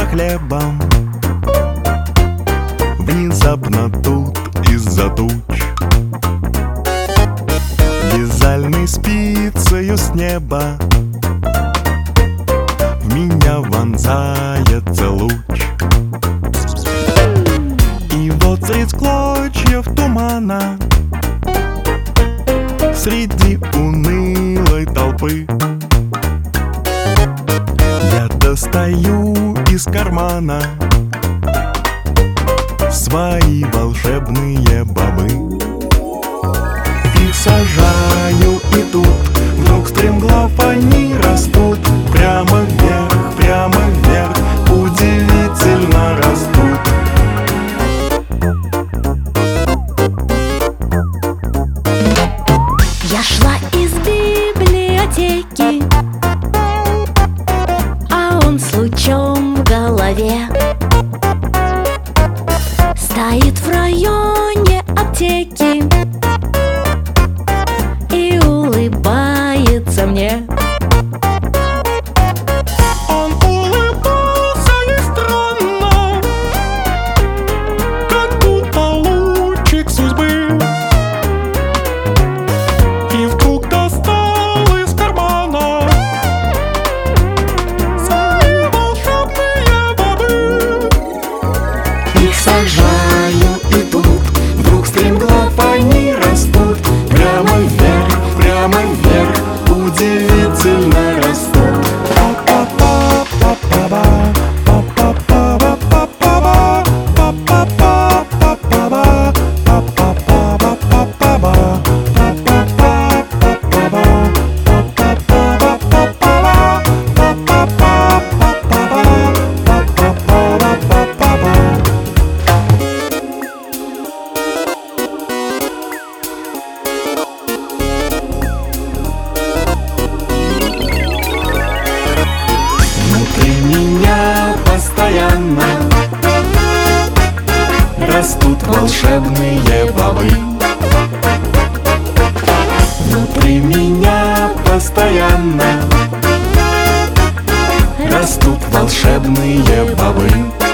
хлебом. Внезапно тут из-за туч вязальной спицею с неба в меня вонзается луч. И вот средь клочьев тумана, среди унылой толпы, я достаю из кармана свои волшебные бобы. Их сажаю, и тут вдруг стремглав они растут прямо вверх, удивительно растут. Я шла из библиотеки, а он с лучом в голове стоит в районе аптеки и улыбается мне. Он улыбался и странно, как будто лучик судьбы, и вдруг достал из кармана свои волшебные бобы. Их сажаю, и тут вдруг стремглав они растут прямо вверх, удивительно растут. Внутри меня постоянно растут волшебные бобы. Внутри меня постоянно растут волшебные бобы.